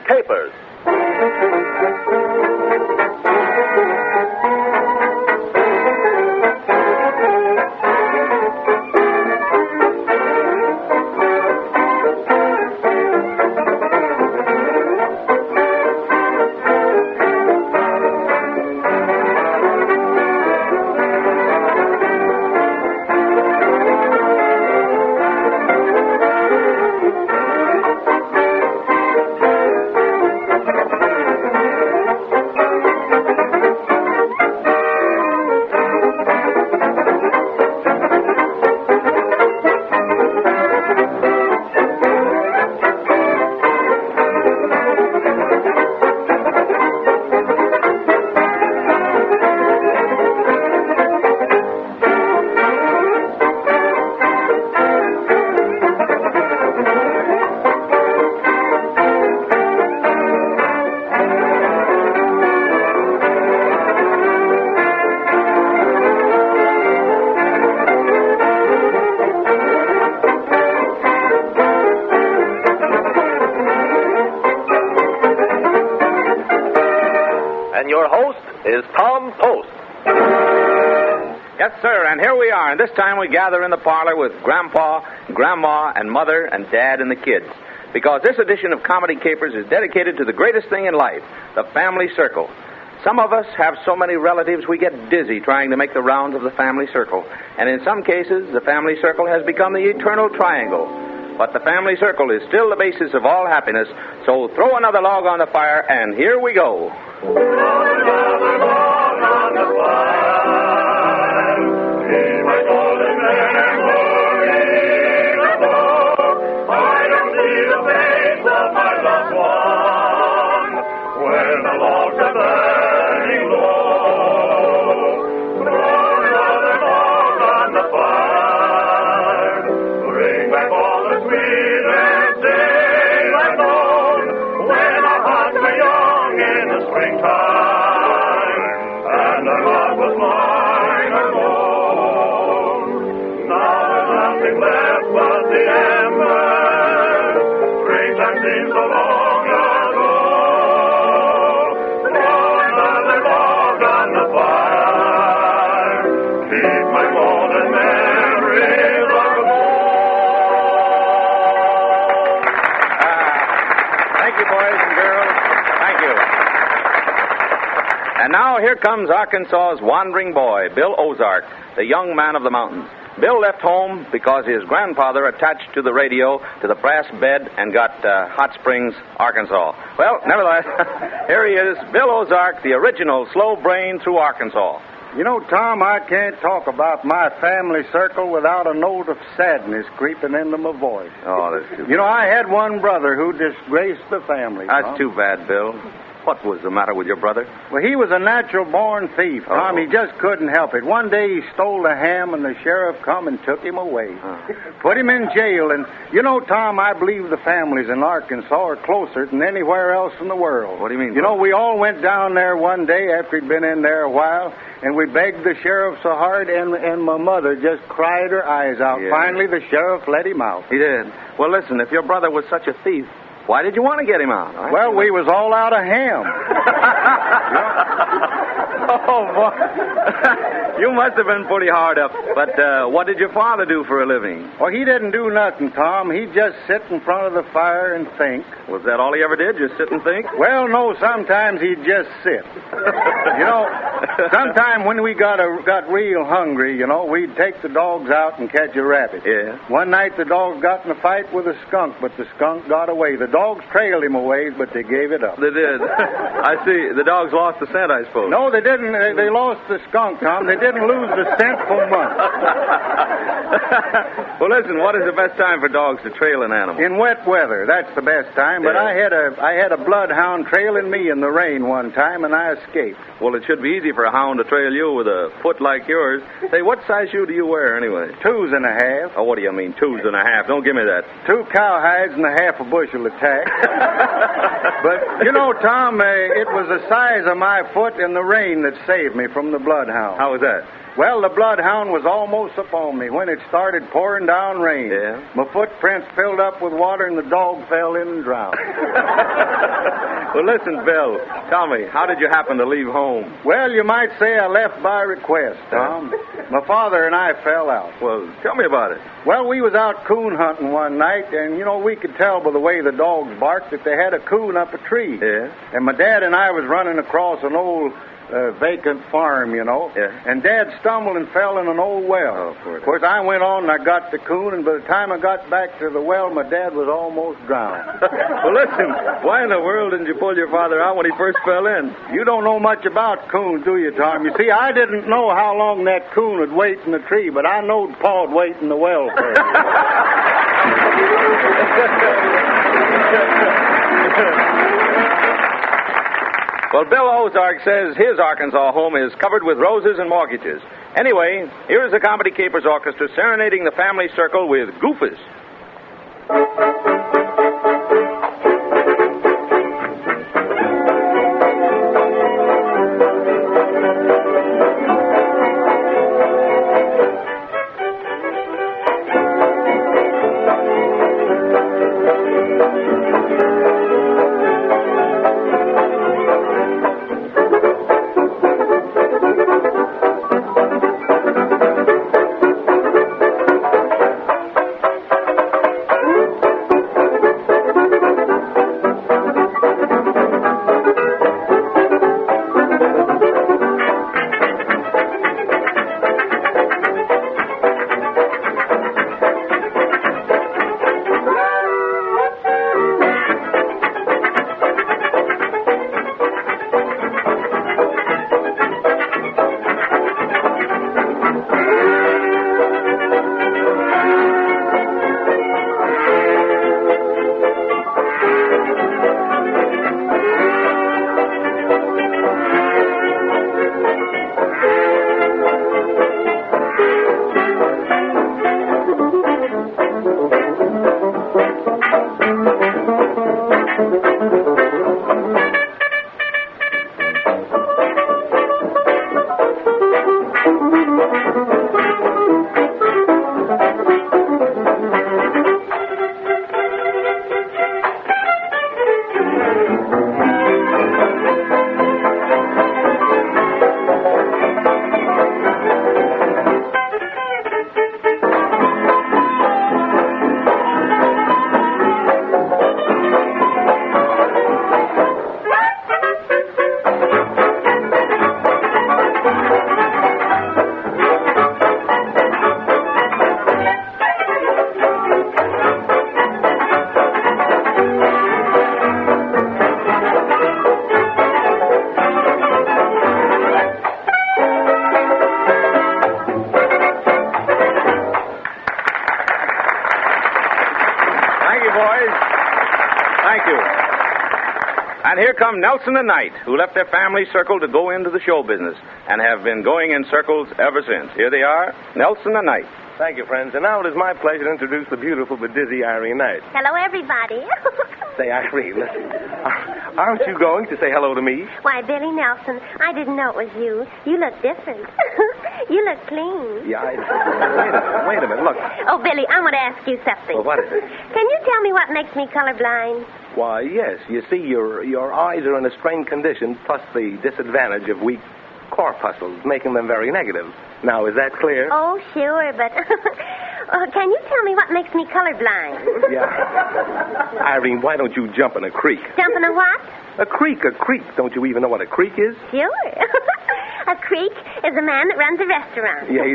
Capers. And your host is Tom Post. Yes, sir, and here we are. And this time we gather in the parlor with Grandpa, Grandma, and Mother, and Dad, and the kids. Because this edition of Comedy Capers is dedicated to the greatest thing in life, the family circle. Some of us have so many relatives we get dizzy trying to make the rounds of the family circle. And in some cases, the family circle has become the eternal triangle. But the family circle is still the basis of all happiness, so throw another log on the fire, and here we go. And now here comes Arkansas's wandering boy, Bill Ozark, the young man of the mountains. Bill left home because his grandfather attached to the radio to the brass bed and got Hot Springs, Arkansas. Well, nevertheless, here he is, Bill Ozark, the original slow brain through Arkansas. You know, Tom, I can't talk about my family circle without a note of sadness creeping into my voice. Oh, that's too bad. You know, I had one brother who disgraced the family. That's too bad, Bill. What was the matter with your brother? Well, he was a natural-born thief, Tom. Oh. He just couldn't help it. One day he stole the ham, and the sheriff come and took him away. Put him in jail, and you know, Tom, I believe the families in Arkansas are closer than anywhere else in the world. What do you mean? You know, we all went down there one day after he'd been in there a while, and we begged the sheriff so hard, and my mother just cried her eyes out. Yeah. Finally, the sheriff let him out. He did. Well, listen, if your brother was such a thief, why did you want to get him out? Well, we was all out of ham. Oh, boy. You must have been pretty hard up. But what did your father do for a living? Well, he didn't do nothing, Tom. He'd just sit in front of the fire and think. Was that all he ever did, just sit and think? Well, no, sometimes he'd just sit. You know, sometime when we got real hungry, you know, we'd take the dogs out and catch a rabbit. Yeah. One night the dogs got in a fight with a skunk, but the skunk got away. The dogs trailed him away, but they gave it up. They did. I see. The dogs lost the scent, I suppose. No, they didn't. They lost the skunk, Tom. They didn't lose the scent for months. Well, listen, what is the best time for dogs to trail an animal? In wet weather, that's the best time. But Yeah. I had a bloodhound trailing me in the rain one time, and I escaped. Well, it should be easy for a hound to trail you with a foot like yours. Say, what size shoe do you wear, anyway? 2 1/2. Oh, what do you mean, 2 1/2? Don't give me that. 2 cowhides and a half a bushel of tack. But, you know, Tom, it was the size of my foot in the rain that saved me from the bloodhound. How was that? Well, the bloodhound was almost upon me when it started pouring down rain. Yeah? My footprints filled up with water, and the dog fell in and drowned. Well, listen, Bill, tell me, how did you happen to leave home? Well, you might say I left by request, Tom. My father and I fell out. Well, tell me about it. Well, we was out coon hunting one night, and, we could tell by the way the dogs barked that they had a coon up a tree. Yeah? And my dad and I was running across an old vacant farm, Yeah. And Dad stumbled and fell in an old well. Oh, poor of course, I went on and I got the coon, and by the time I got back to the well, my dad was almost drowned. Well, listen, why in the world didn't you pull your father out when he first fell in? You don't know much about coons, do you, Tom? You see, I didn't know how long that coon would wait in the tree, but I knowed Pa'd wait in the well for him. Well, Bill Ozark says his Arkansas home is covered with roses and mortgages. Anyway, here is the Comedy Capers Orchestra serenading the family circle with Goofus. And here come Nelson and Knight, who left their family circle to go into the show business and have been going in circles ever since. Here they are, Nelson and Knight. Thank you, friends. And now it is my pleasure to introduce the beautiful but dizzy Irene Knight. Hello, everybody. Say, Irene, listen. Aren't you going to say hello to me? Why, Billy Nelson, I didn't know it was you. You look different. You look clean. Yeah, wait a minute. Look. Oh, Billy, I want to ask you something. Well, what is it? Can you tell me what makes me colorblind? Why, yes. You see, your eyes are in a strained condition, plus the disadvantage of weak corpuscles, making them very negative. Now, is that clear? Oh, sure, but... can you tell me what makes me colorblind? Yeah. Irene, why don't you jump in a creek? Jump in a what? A creek. Don't you even know what a creek is? Sure. A creek is a man that runs a restaurant. Yeah,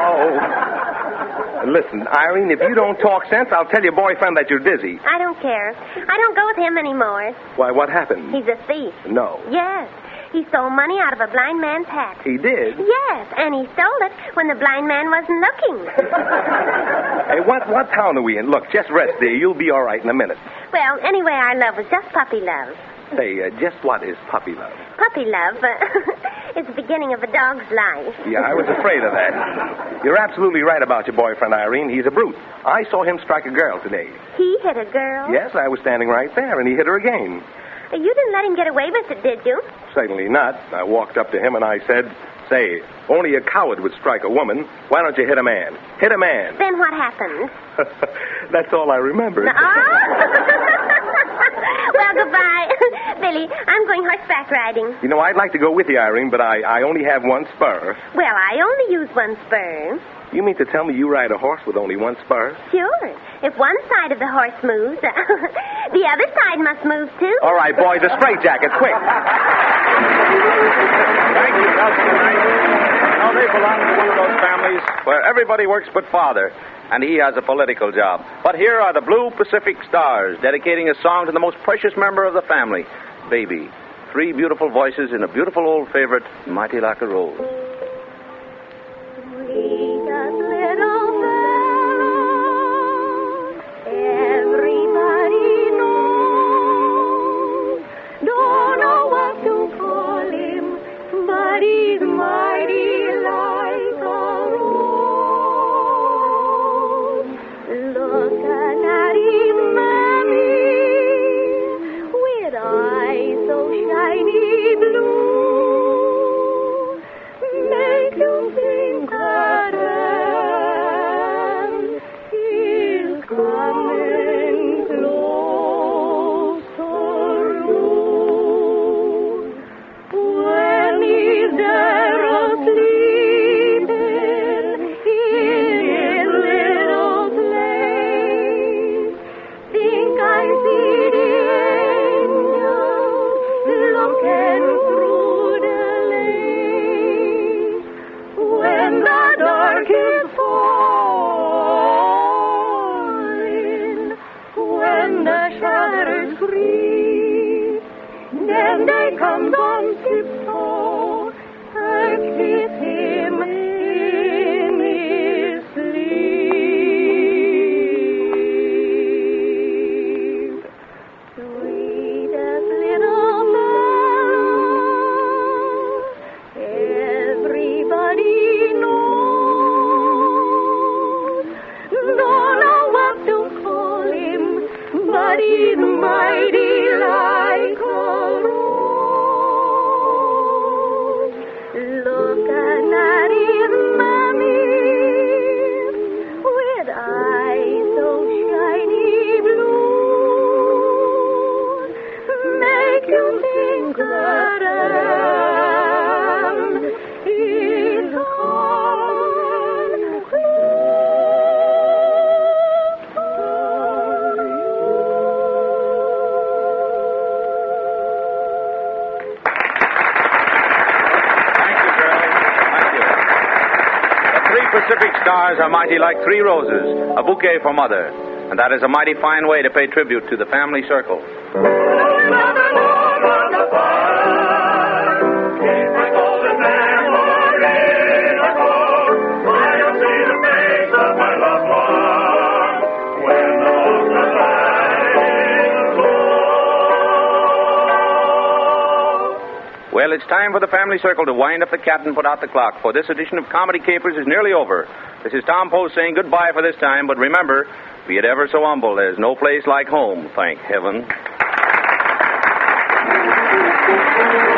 Listen, Irene, if you don't talk sense, I'll tell your boyfriend that you're dizzy. I don't care. I don't go with him anymore. Why, what happened? He's a thief. No. Yes. He stole money out of a blind man's hat. He did? Yes, and he stole it when the blind man wasn't looking. Hey, what town are we in? Look, just rest there. You'll be all right in a minute. Well, anyway, our love was just puppy love. Say, just what is puppy love? Puppy love is the beginning of a dog's life. Yeah, I was afraid of that. You're absolutely right about your boyfriend, Irene. He's a brute. I saw him strike a girl today. He hit a girl? Yes, I was standing right there, and he hit her again. You didn't let him get away with it, did you? Certainly not. I walked up to him and I said, Say, only a coward would strike a woman. Why don't you hit a man? Hit a man. Then what happened? That's all I remember. Well, goodbye. Billy, I'm going horseback riding. You know, I'd like to go with you, Irene, but I only have one spur. Well, I only use one spur. You mean to tell me you ride a horse with only one spur? Sure. If one side of the horse moves, the other side must move, too. All right, boys, a straitjacket, quick. Thank you, Nelson and Irene. Now, they belong to one of those families where everybody works but father, and he has a political job. But here are the Blue Pacific Stars, dedicating a song to the most precious member of the family, Baby. 3 beautiful voices in a beautiful old favorite, Mighty Like a Rose. Pacific Stars are mighty like 3 roses, a bouquet for Mother. And that is a mighty fine way to pay tribute to the family circle. Well, it's time for the family circle to wind up the cat and put out the clock, for this edition of Comedy Capers is nearly over. This is Tom Post saying goodbye for this time, but remember, be it ever so humble, there's no place like home, thank heaven.